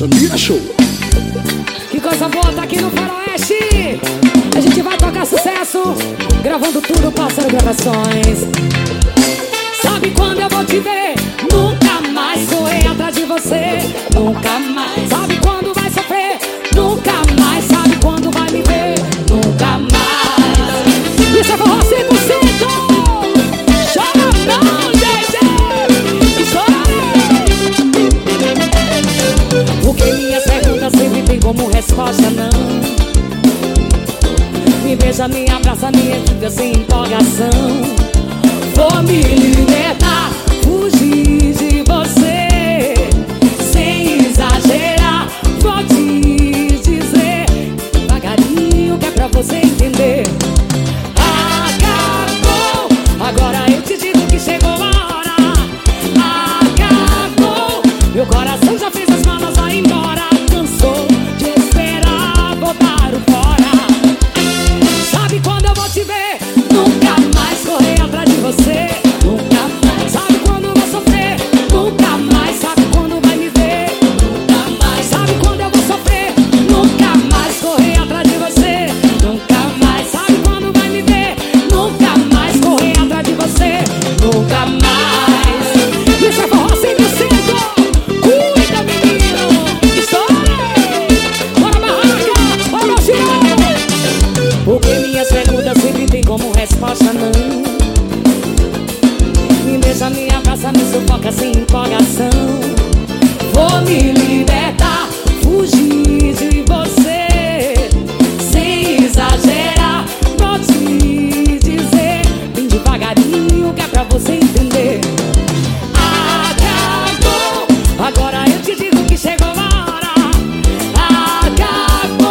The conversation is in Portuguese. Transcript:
Samira Show. Que coisa boa tá aqui no Faroeste. A gente vai tocar sucesso, gravando tudo, Pássaro Gravações. Sabe quando eu vou te ver? Nunca mais correr atrás de você. Nunca mais. Sabe quando vai sofrer? Nunca mais. Sabe quando vai me ver? Nunca mais. Isso é forró 100%. Chora não, gente. Chora. Porque minhas perguntas sempre tem como resposta não. Me beija, me abraça, me ajuda sem empolgação. Vou me libertar, fugir de você, sem exagerar. Vou te dizer devagarinho que é pra você entender. Acabou, agora eu te digo que chegou a hora. Acabou, meu coração já fez as malas, vai embora. Cansou de esperar, vou dar o fora. Sabe quando eu vou te ver? Nunca mais correr atrás de você. Nunca mais. Sabe quando vai sofrer? Nunca mais. Sabe quando vai me ver? Nunca mais. Sabe quando eu vou sofrer? Nunca mais correr atrás de você. Nunca mais. Sabe quando vai me ver? Nunca mais correr atrás de você. Nunca mais. Isso é forró 100%. Cuida, menino. Estourei. Bora barraca. Bora girar. Porque minhas perguntas sempre tem como resposta não. Me beija, me abraça, me sufoca sem empolgação. Vou me libertar, fugir de você.